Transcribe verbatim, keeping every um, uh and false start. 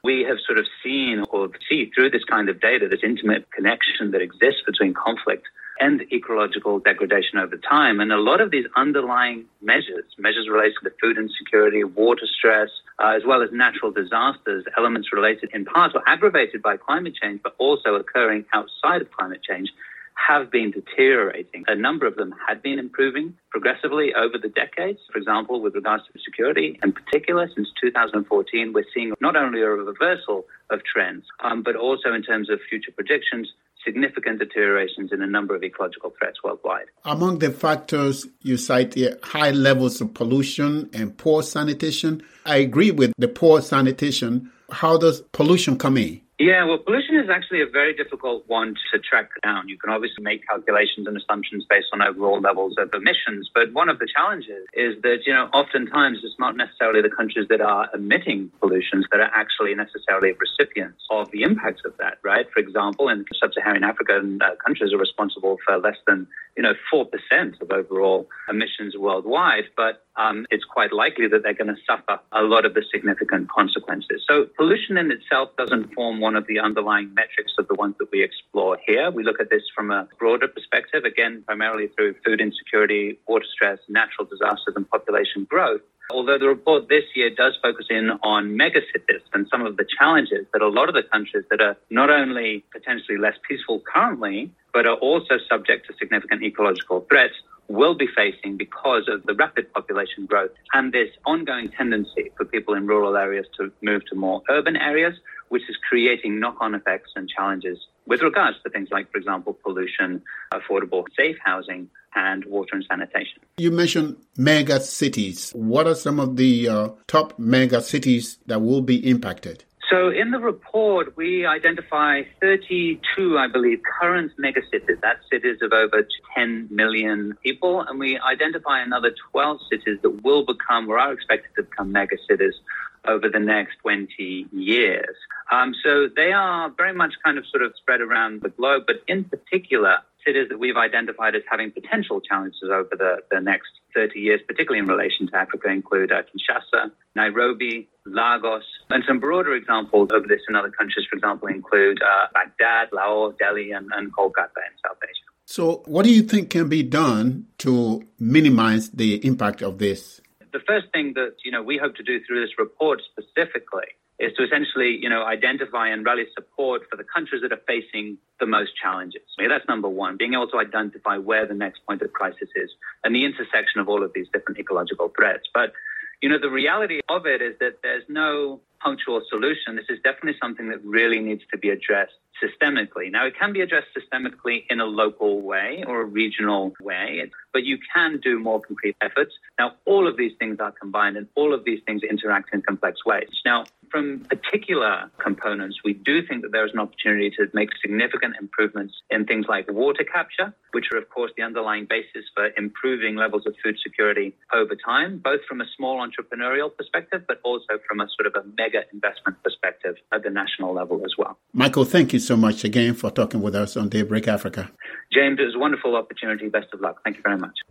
We have sort of seen or see through this kind of data, this intimate connection that exists between conflict and ecological degradation over time. And a lot of these underlying measures, measures related to food insecurity, water stress, uh, as well as natural disasters, elements related in part or aggravated by climate change, but also occurring outside of climate change, have been deteriorating. A number of them had been improving progressively over the decades. For example, with regards to security, in particular, since two thousand fourteen, we're seeing not only a reversal of trends, um, but also in terms of future predictions, significant deteriorations in a number of ecological threats worldwide. Among the factors you cite here, high levels of pollution and poor sanitation. I agree with the poor sanitation. How does pollution come in? Yeah, well, pollution is actually a very difficult one to track down. You can obviously make calculations and assumptions based on overall levels of emissions, but one of the challenges is that, you know, oftentimes it's not necessarily the countries that are emitting pollutions that are actually necessarily recipients of the impacts of that, right? For example, in sub-Saharan African uh, countries are responsible for less than, you know, four percent of overall emissions worldwide, but um, it's quite likely that they're going to suffer a lot of the significant consequences. So pollution in itself doesn't form one of the underlying metrics of the ones that we explore here. We look at this from a broader perspective, again, primarily through food insecurity, water stress, natural disasters, and population growth. Although the report this year does focus in on megacities and some of the challenges that a lot of the countries that are not only potentially less peaceful currently, but are also subject to significant ecological threats, will be facing because of the rapid population growth and this ongoing tendency for people in rural areas to move to more urban areas, which is creating knock-on effects and challenges with regards to things like, for example, pollution, affordable, safe housing, and water and sanitation. You mentioned mega cities. What are some of the uh, top mega cities that will be impacted? So in the report, we identify thirty-two, I believe, current megacities. That's cities of over ten million people. And we identify another twelve cities that will become or are expected to become megacities over the next twenty years. Um, so they are very much kind of sort of spread around the globe, but in particular, cities that we've identified as having potential challenges over the, the next thirty years, particularly in relation to Africa, include uh, Kinshasa, Nairobi, Lagos, and some broader examples of this in other countries, for example, include uh, Baghdad, Lahore, Delhi, and, and Kolkata in South Asia. So what do you think can be done to minimize the impact of this? The first thing that, you know, we hope to do through this report specifically is to essentially, you know, identify and rally support for the countries that are facing the most challenges. I mean, that's number one, being able to identify where the next point of crisis is and the intersection of all of these different ecological threats. But, you know, the reality of it is that there's no punctual solution. This is definitely something that really needs to be addressed systemically. Now, it can be addressed systemically in a local way or a regional way, but you can do more concrete efforts. Now, all of these things are combined and all of these things interact in complex ways. Now, from particular components, we do think that there is an opportunity to make significant improvements in things like water capture, which are, of course, the underlying basis for improving levels of food security over time, both from a small entrepreneurial perspective, but also from a sort of a mega investment perspective at the national level as well. Michael, thank you so much again for talking with us on Daybreak Africa. James, it was a wonderful opportunity. Best of luck. Thank you very much.